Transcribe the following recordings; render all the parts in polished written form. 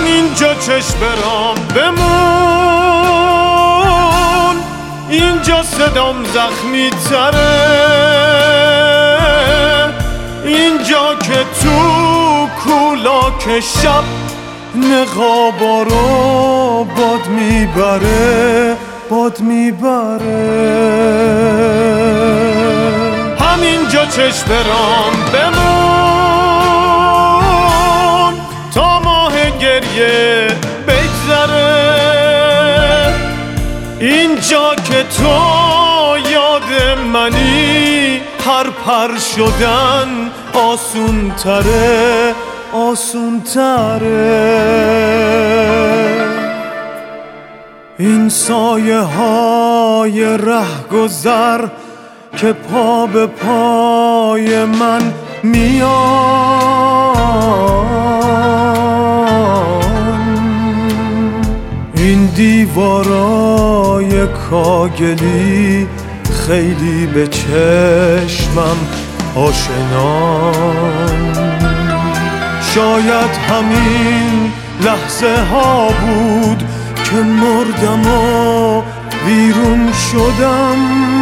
همینجا چشم برام بمون، اینجا صدام زخمی تره، اینجا که تو کولاک شب نقابا رو باد میبره، باد میبره. همینجا چشم برام بمون تا ماه گریه بگذره، اینجا که تو یاد منی هر پر شدن آسون تره، آسون تره. این سایه های رهگذر که پا به پای من میان، این دیوارای کاگلی خیلی به چشمم آشنان. شاید همین لحظه ها بود که مردم و ویرون شدم،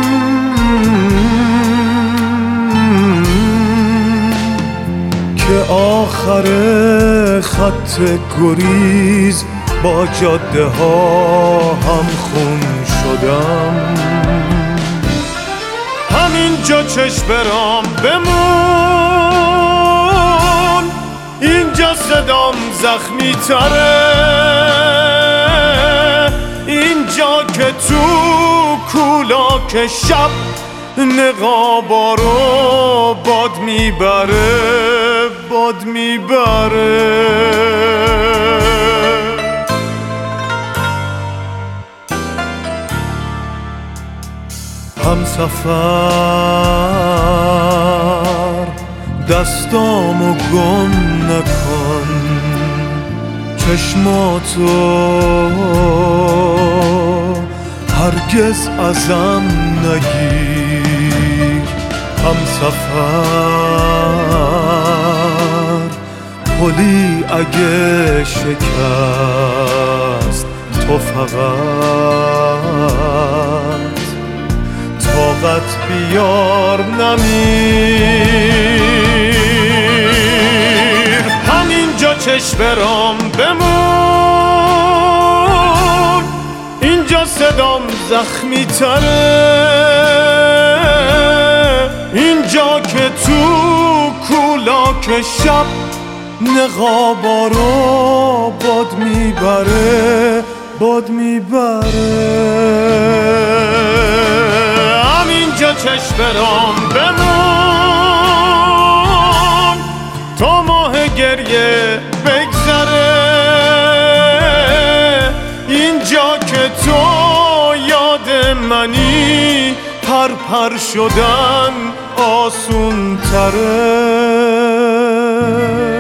که آخر خط گریز با جاده ها هم خون شدم. همینجا چشم برام بمون، اینجا صدام زخمی تره، اینجا که تو کولاک شب نقابا رو باد میبره، باد میبره. همسفر دستامو گم نکن، چشماتو هرگز ازم نگیر. همسفر پلی اگه شکست تو فقط طاقت بیار نمیر. همینجا چشم برام بمون، اینجا صدام زخمی تره، اینجا که تو کولاک شب نقابا رو باد میبره، باد میبره. همینجا چشم برام بمون تا ماه گریه بگذره، اینجا که تو یاد منی پر پر شدن آسون تره.